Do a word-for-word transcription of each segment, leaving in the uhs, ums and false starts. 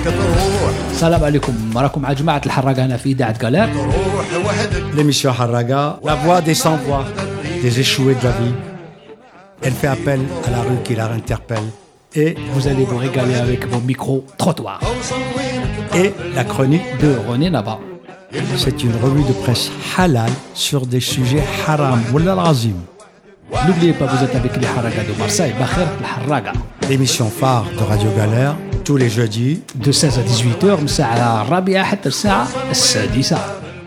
السلام عليكم راكم مع جماعة الحراقة هنا في إذاعة غالير. L'émission Harraga, la voix des sans-voix, des échoués de la vie. Elle fait appel à la rue qui la interpelle. Et vous allez vous régaler avec vos micros-trottoirs. Et la chronique de René Naba. C'est une revue de presse halal sur des sujets haram. Wallah l'azim. N'oubliez pas, vous êtes avec les Harraga de Marseille, Bakhir Harraga. L'émission phare de Radio Galère, tous les jeudis, de seize à dix-huit heures, مساء الرابعة حتى الساعة السادسة.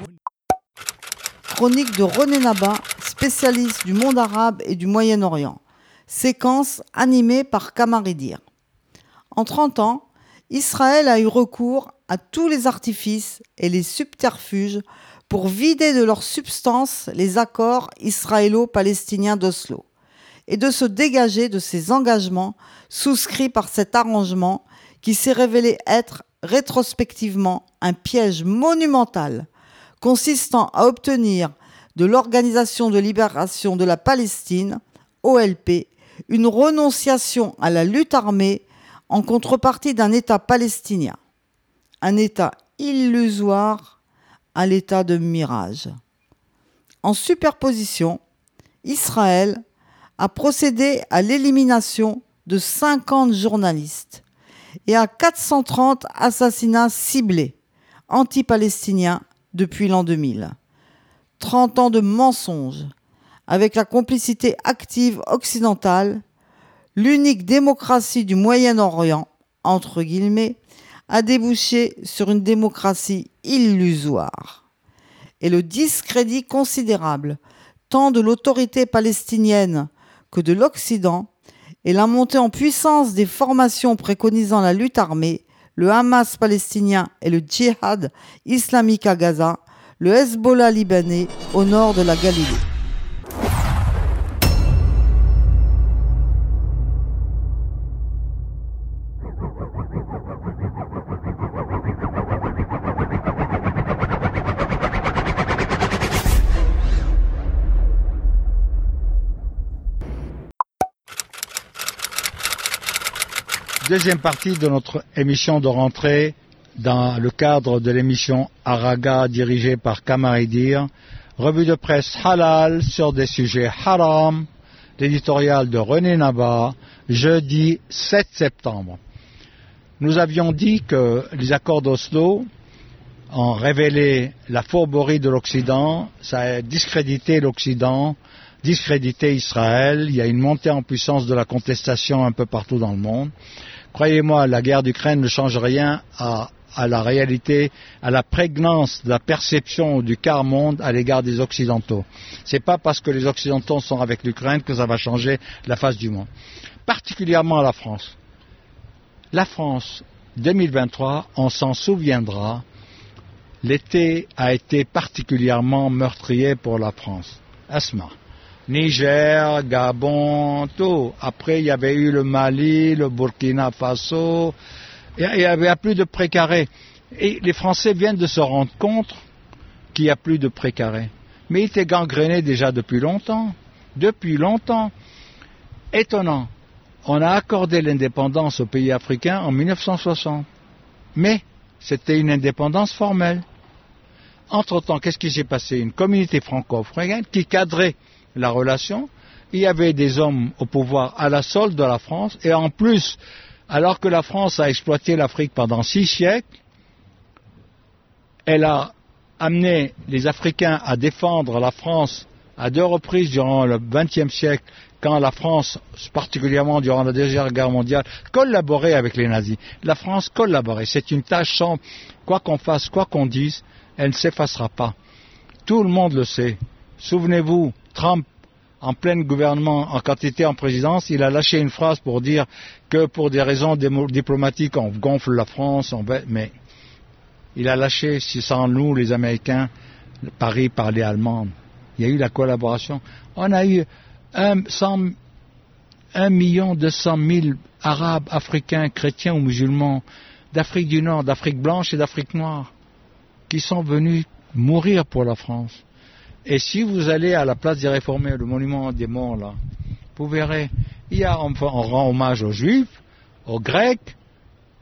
Chronique de René Naba, spécialiste du monde arabe et du Moyen-Orient. Séquence animée par Kamaridir. En trente ans, Israël a eu recours à tous les artifices et les subterfuges pour vider de leur substance les accords israélo-palestiniens d'Oslo et de se dégager de ses engagements souscrits par cet arrangement qui s'est révélé être rétrospectivement un piège monumental consistant à obtenir de l'Organisation de libération de la Palestine, O L P, une renonciation à la lutte armée en contrepartie d'un État palestinien. Un État illusoire à l'état de mirage. En superposition, Israël a procédé à l'élimination de cinquante journalistes et à quatre cent trente assassinats ciblés anti-palestiniens depuis l'an deux mille. trente ans de mensonges avec la complicité active occidentale, l'unique démocratie du Moyen-Orient, entre guillemets, a débouché sur une démocratie illusoire. Et le discrédit considérable, tant de l'autorité palestinienne que de l'Occident, et la montée en puissance des formations préconisant la lutte armée, le Hamas palestinien et le djihad islamique à Gaza, le Hezbollah libanais au nord de la Galilée. Deuxième partie de notre émission de rentrée dans le cadre de l'émission Harraga dirigée par Kamaridir, revue de presse halal sur des sujets haram, l'éditorial de René Naba, jeudi sept septembre. Nous avions dit que les accords d'Oslo ont révélé la fourberie de l'Occident, ça a discrédité l'Occident, discrédité Israël, il y a une montée en puissance de la contestation un peu partout dans le monde. Croyez-moi, la guerre d'Ukraine ne change rien à, à la réalité, à la prégnance de la perception du quart monde à l'égard des Occidentaux. C'est pas parce que les Occidentaux sont avec l'Ukraine que ça va changer la face du monde. Particulièrement la France. La France, deux mille vingt-trois, on s'en souviendra, l'été a été particulièrement meurtrier pour la France. Asma. Niger, Gabon, tout. Après, il y avait eu le Mali, le Burkina Faso. Il n'y avait plus de précarés. Et les Français viennent de se rendre compte qu'il n'y a plus de précarés. Mais il était gangréné déjà depuis longtemps. Depuis longtemps. Étonnant. On a accordé l'indépendance aux pays africains en mille neuf cent soixante. Mais c'était une indépendance formelle. Entre-temps, qu'est-ce qui s'est passé? Une communauté franco-africaine qui cadrait la relation, il y avait des hommes au pouvoir à la solde de la France, et en plus, alors que la France a exploité l'Afrique pendant six siècles, elle a amené les Africains à défendre la France à deux reprises durant le vingtième siècle, quand la France, particulièrement durant la Deuxième Guerre mondiale, collaborait avec les nazis. La France collaborait, c'est une tâche sans, quoi qu'on fasse, quoi qu'on dise, elle ne s'effacera pas. Tout le monde le sait. Souvenez-vous, Trump, en plein gouvernement, en quantité en présidence, il a lâché une phrase pour dire que pour des raisons diplomatiques, on gonfle la France, on... mais il a lâché, si sans nous, les Américains, Paris parlait allemand. Il y a eu la collaboration. On a eu un, cent, un million deux cent mille Arabes, Africains, chrétiens ou musulmans, d'Afrique du Nord, d'Afrique blanche et d'Afrique noire, qui sont venus mourir pour la France. Et si vous allez à la place des Réformés, le monument des morts là, vous verrez, il y a, on, on rend hommage aux Juifs, aux Grecs,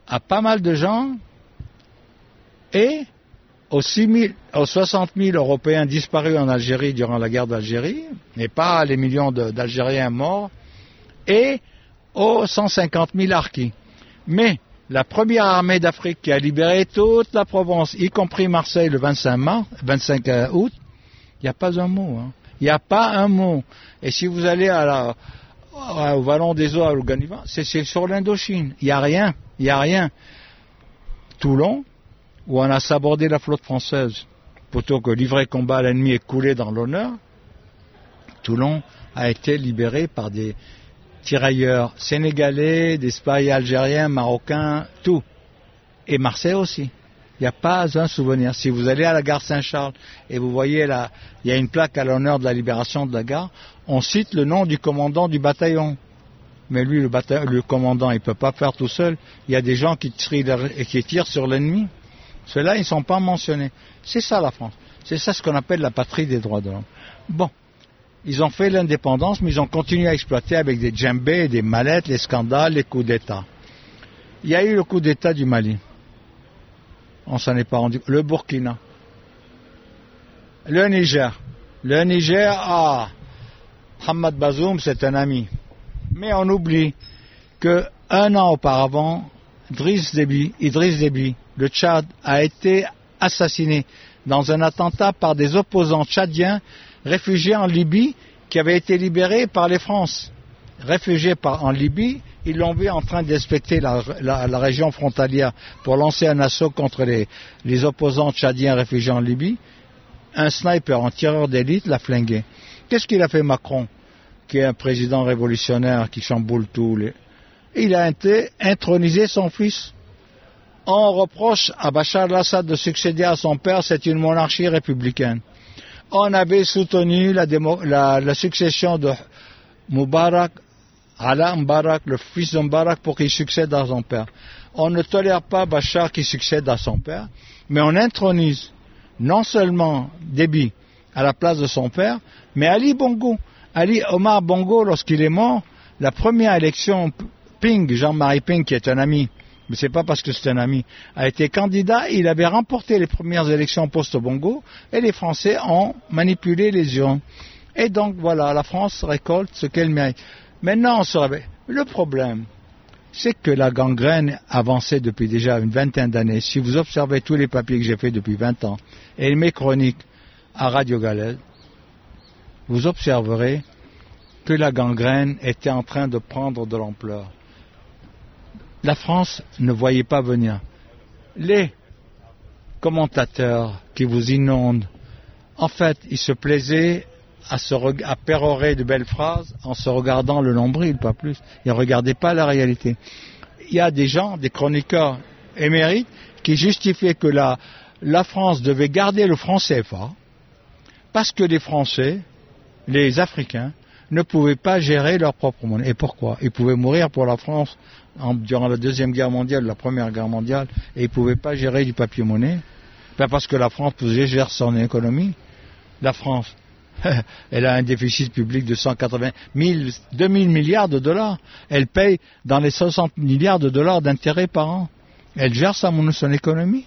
à pas mal de gens et aux, six mille, aux soixante mille Européens disparus en Algérie durant la guerre d'Algérie, et pas les millions de, d'Algériens morts, et aux cent cinquante mille harkis. Mais la première armée d'Afrique qui a libéré toute la Provence, y compris Marseille le vingt-cinq mars, vingt-cinq août, il n'y a pas un mot. Hein. Il n'y a pas un mot. Et si vous allez à la, au Vallon des Eaux à Ouganiva, c'est, c'est sur l'Indochine. Il n'y a rien. Il n'y a rien. Toulon, où on a sabordé la flotte française, plutôt que livrer combat à l'ennemi et couler dans l'honneur, Toulon a été libéré par des tirailleurs sénégalais, des spies algériens, marocains, tout. Et Marseille aussi. Il n'y a pas un souvenir. Si vous allez à la gare Saint-Charles et vous voyez là, il y a une plaque à l'honneur de la libération de la gare, on cite le nom du commandant du bataillon. Mais lui, le, bataillon, le commandant, il ne peut pas faire tout seul. Il y a des gens qui tirent, qui tirent sur l'ennemi. Ceux-là, ils ne sont pas mentionnés. C'est ça la France. C'est ça ce qu'on appelle la patrie des droits de l'homme. Bon. Ils ont fait l'indépendance, mais ils ont continué à exploiter avec des djembés, des mallettes, les scandales, les coups d'État. Il y a eu le coup d'État du Mali. On s'en est pas rendu. Le Burkina. Le Niger. Le Niger, ah, Hamad Bazoum, c'est un ami. Mais on oublie qu'un an auparavant, Idriss Déby, Idriss Déby, le Tchad, a été assassiné dans un attentat par des opposants tchadiens réfugiés en Libye, qui avaient été libérés par les France. Réfugiés par, en Libye, ils l'ont vu en train d'inspecter la, la, la région frontalière pour lancer un assaut contre les, les opposants tchadiens réfugiés en Libye. Un sniper, un tireur d'élite, l'a flingué. Qu'est-ce qu'il a fait Macron, qui est un président révolutionnaire qui chamboule tout les... Il a été intronisé son fils. On reproche à Bachar al-Assad de succéder à son père, c'est une monarchie républicaine. On avait soutenu la, démo, la, la succession de Moubarak, Ala Mbarak, le fils de Mbarak, pour qu'il succède à son père. On ne tolère pas Bachar qui succède à son père, mais on intronise non seulement Déby à la place de son père, mais Ali Bongo. Ali Omar Bongo, lorsqu'il est mort, la première élection, Ping, Jean-Marie Ping, qui est un ami, mais c'est pas parce que c'est un ami, a été candidat, il avait remporté les premières élections post-Bongo, et les Français ont manipulé les urnes. Et donc voilà, la France récolte ce qu'elle mérite. Maintenant, on se réveille. Le problème, c'est que la gangrène avançait depuis déjà une vingtaine d'années. Si vous observez tous les papiers que j'ai faits depuis vingt ans, et mes chroniques à Radio Galette, vous observerez que la gangrène était en train de prendre de l'ampleur. La France ne voyait pas venir. Les commentateurs qui vous inondent, en fait, ils se plaisaient à, se reg- à pérorer de belles phrases en se regardant le nombril, pas plus. Ils ne regardaient pas la réalité. Il y a des gens, des chroniqueurs émérites, qui justifiaient que la, la France devait garder le franc C F A parce que les Français, les Africains, ne pouvaient pas gérer leur propre monnaie. Et pourquoi ? Ils pouvaient mourir pour la France en, durant la Deuxième Guerre mondiale, la Première Guerre mondiale, et ils ne pouvaient pas gérer du papier-monnaie. Ben parce que la France pouvait gérer son économie. La France, elle a un déficit public de cent quatre-vingts mille, deux mille milliards de dollars. Elle paye dans les soixante milliards de dollars d'intérêts par an. Elle gère sa, son économie.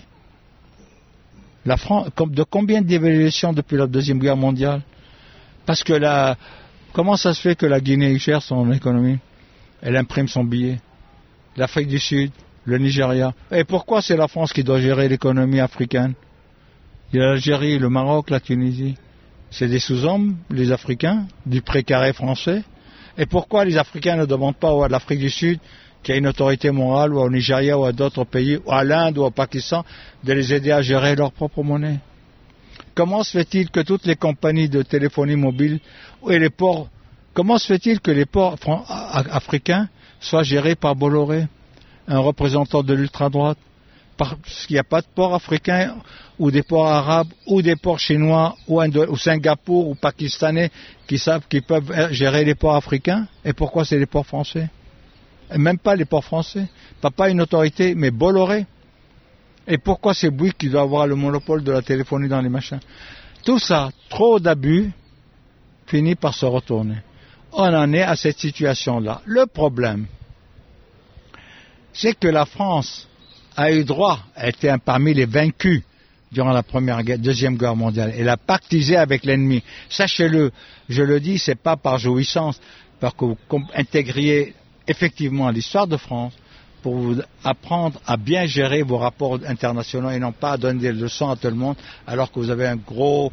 La France, de combien de dévaluations depuis la Deuxième Guerre mondiale ? Parce que la... Comment ça se fait que la Guinée gère son économie ? Elle imprime son billet. L'Afrique du Sud, le Nigeria. Et pourquoi c'est la France qui doit gérer l'économie africaine ? Il y a l'Algérie, le Maroc, la Tunisie. C'est des sous-hommes, les Africains, du précaré français. Et pourquoi les Africains ne demandent pas à l'Afrique du Sud, qui a une autorité morale, ou au Nigeria, ou à d'autres pays, ou à l'Inde, ou au Pakistan, de les aider à gérer leur propre monnaie ? Comment se fait-il que toutes les compagnies de téléphonie mobile et les ports, comment se fait-il que les ports africains soient gérés par Bolloré, un représentant de l'ultra-droite ? Parce qu'il n'y a pas de port africain ou des ports arabes ou des ports chinois ou, Indo- ou Singapour ou pakistanais qui savent qu'ils peuvent gérer les ports africains. Et pourquoi c'est les ports français ? Et même pas les ports français. Pas, pas une autorité, mais Bolloré. Et pourquoi c'est Bouygues qui doit avoir le monopole de la téléphonie dans les machins ? Tout ça, trop d'abus, finit par se retourner. On en est à cette situation-là. Le problème, c'est que la France a eu droit, elle était parmi les vaincus durant la première guerre, deuxième guerre mondiale. Elle a pactisé avec l'ennemi. Sachez-le, je le dis, c'est pas par jouissance, parce que vous intégriez effectivement l'histoire de France pour vous apprendre à bien gérer vos rapports internationaux et non pas à donner des leçons à tout le monde alors que vous avez un gros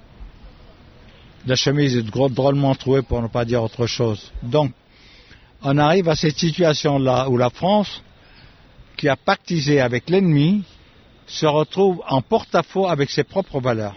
de chemise gros, drôlement troué pour ne pas dire autre chose. Donc, on arrive à cette situation-là où la France, qui a pactisé avec l'ennemi, se retrouve en porte-à-faux avec ses propres valeurs.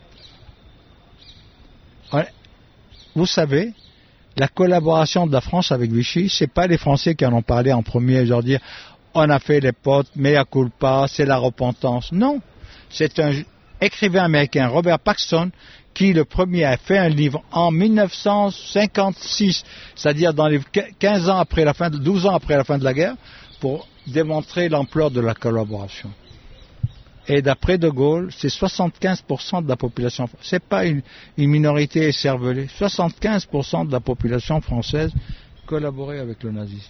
Vous savez, la collaboration de la France avec Vichy, c'est pas les Français qui en ont parlé en premier, leur dire on a fait les potes, mea culpa, c'est la repentance. Non, c'est un écrivain américain, Robert Paxton, qui le premier a fait un livre en mille neuf cent cinquante-six, c'est-à-dire dans les quinze ans après la fin, de, douze ans après la fin de la guerre, pour démontrer l'ampleur de la collaboration. Et d'après De Gaulle, c'est soixante-quinze pour cent de la population. C'est pas une, une minorité écervelée. soixante-quinze pour cent de la population française collaborait avec le nazisme.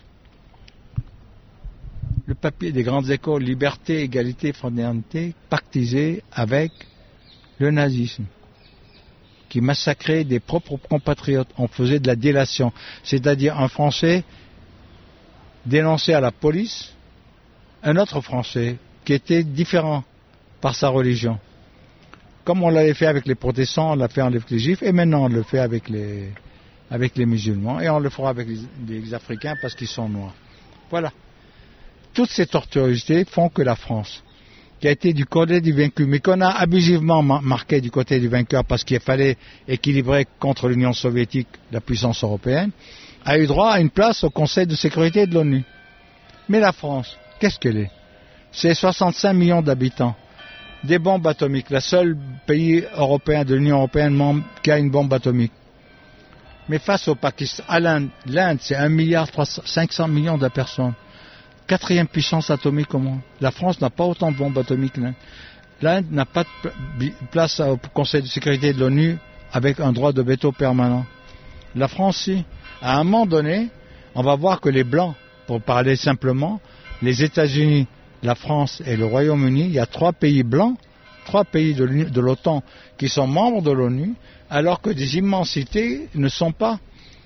Le papier des grandes écoles, liberté, égalité, fraternité, pactisé avec le nazisme, qui massacrait des propres compatriotes. On faisait de la délation, c'est-à-dire un Français dénonçait à la police un autre Français qui était différent par sa religion. Comme on l'avait fait avec les protestants, on l'a fait avec les juifs, et maintenant on le fait avec les, avec les musulmans, et on le fera avec les, les Africains parce qu'ils sont noirs. Voilà. Toutes ces tortuosités font que la France, qui a été du côté du vaincu, mais qu'on a abusivement marqué du côté du vainqueur parce qu'il fallait équilibrer contre l'Union soviétique la puissance européenne, a eu droit à une place au Conseil de sécurité de l'ONU. Mais la France, qu'est-ce qu'elle est? C'est soixante-cinq millions d'habitants. Des bombes atomiques, le seul pays européen de l'Union européenne membre qui a une bombe atomique. Mais face au Pakistan, à l'Inde, l'Inde c'est un milliard cinq cents millions de personnes. Quatrième puissance atomique au monde. La France n'a pas autant de bombes atomiques. L'Inde, L'Inde n'a pas de place au Conseil de sécurité de l'ONU avec un droit de veto permanent. La France, si. À un moment donné, on va voir que les Blancs, pour parler simplement, les États-Unis, la France et le Royaume-Uni, il y a trois pays blancs, trois pays de, de l'OTAN qui sont membres de l'ONU, alors que des immensités ne sont pas.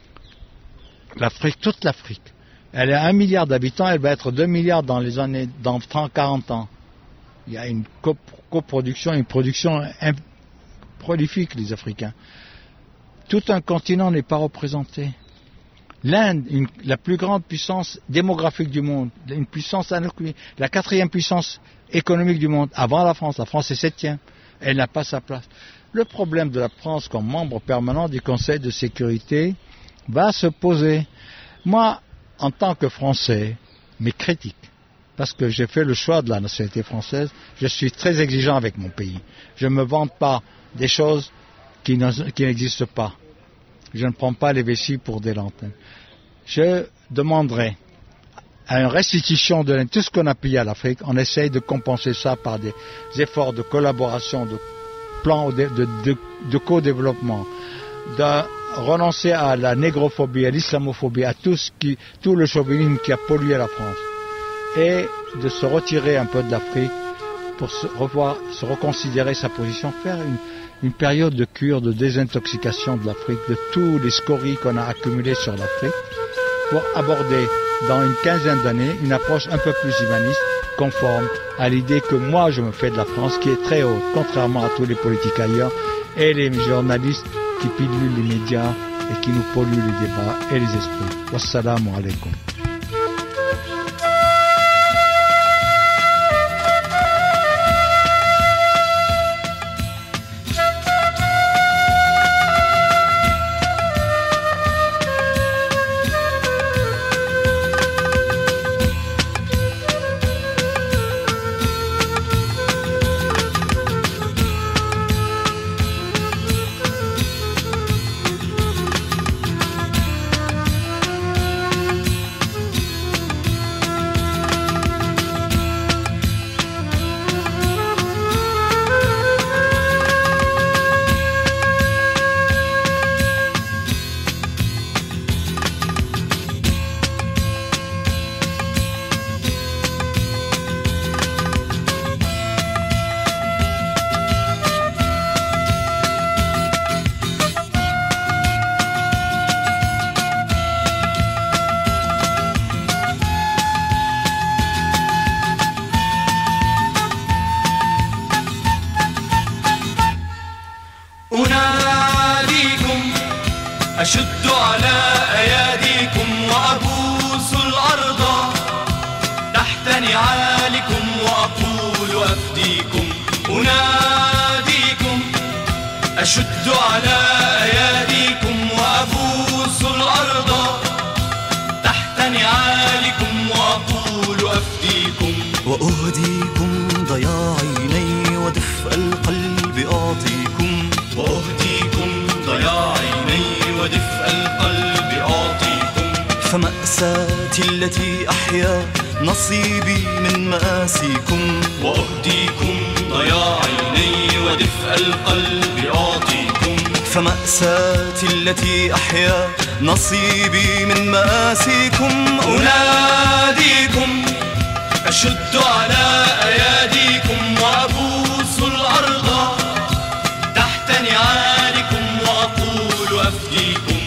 L'Afrique, toute l'Afrique, elle a un milliard d'habitants, elle va être deux milliards dans les années, dans trente à quarante ans. Il y a une coproduction, une production imp- prolifique, les Africains. Tout un continent n'est pas représenté. L'Inde, une, la plus grande puissance démographique du monde, une puissance, la quatrième puissance économique du monde, avant la France. La France est septième. Elle n'a pas sa place. Le problème de la France comme membre permanent du Conseil de sécurité va se poser. Moi, en tant que Français, mais critique, parce que j'ai fait le choix de la nationalité française, je suis très exigeant avec mon pays. Je ne me vante pas des choses qui, qui n'existent pas. Je ne prends pas les vessies pour des lanternes. Je demanderai à une restitution de tout ce qu'on a payé à l'Afrique. On essaye de compenser ça par des efforts de collaboration, de plans de, de, de, de co-développement, de renoncer à la négrophobie, à l'islamophobie, à tout, ce qui, tout le chauvinisme qui a pollué la France, et de se retirer un peu de l'Afrique pour se revoir, se reconsidérer sa position, faire une une période de cure, de désintoxication de l'Afrique, de tous les scories qu'on a accumulés sur l'Afrique, pour aborder dans une quinzaine d'années une approche un peu plus humaniste, conforme à l'idée que moi je me fais de la France, qui est très haute, contrairement à tous les politiques ailleurs, et les journalistes qui pilulent les médias et qui nous polluent les débats et les esprits. Wassalamu alaikum. أشد على أياديكم وأبوس الأرض تحت نعالكم وأقول أفديكم أناديكم. أشد على أياديكم وأبوس الأرض تحت نعالكم وأقول أفديكم. وأهديكم ضياع عيني ودفء القلب أعطيكم. وأهديكم ضياع عيني ودفء القلب أعطيكم. فمأساتي التي أحيا نصيبي من مآسيكم. وأهديكم ضياع عيني ودفء القلب أعطيكم. فمأساتي التي أحيا نصيبي من مآسيكم. أناديكم أشد على أياديكم وأبوس الأرض تحت نعالكم وأقول أفديكم.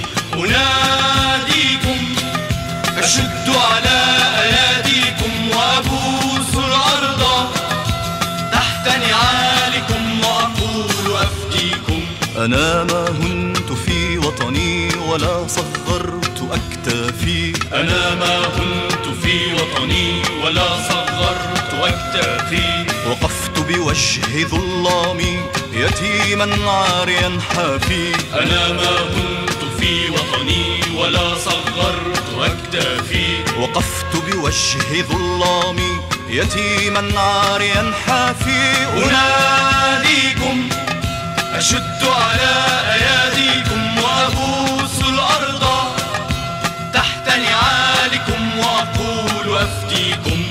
أناديكم أشد على أياديكم وأبوس الأرض تحت نعالكم وأقول أفديكم. أنا ما هنت في وطني ولا صغرت أكتافي. أنا ما هنت في وطني ولا صغرت أكتافي. وقفت بوجه ظلامي يتيما عاريا حافي. أنا ما هنت في وطني ولا صغرت أكتافي. وقفت بوجه ظلامي يتيما عاريا حافي. أناديكم أشد على أياديكم وأبوس الأرض تحت نعالكم وأقول أفديكم.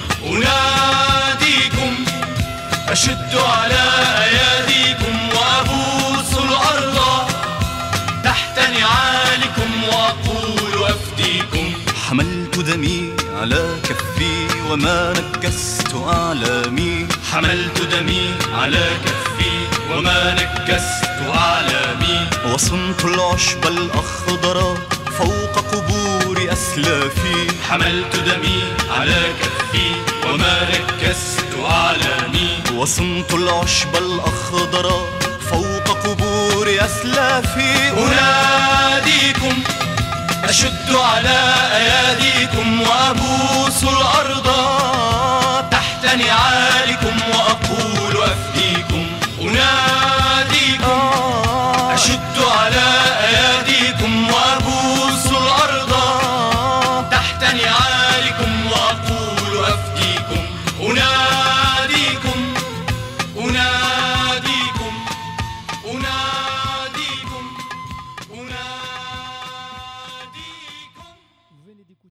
أناديكم أشد على أياديكم وأبوس الأرض تحت نعالكم وأقول أفديكم. حملت دمي على كفي وما نكست أعلامي. حملت دمي على كفي وما نكست أعلامي. وصنت العشب الأخضر فوق قبور أسلافي. حملت دمي على كفي وما نكست أعلامي. وصنت العشب الأخضر فوق قبور أسلافي. أناديكم أشد على أياديكم وأبوس الأرض تحت نعالكم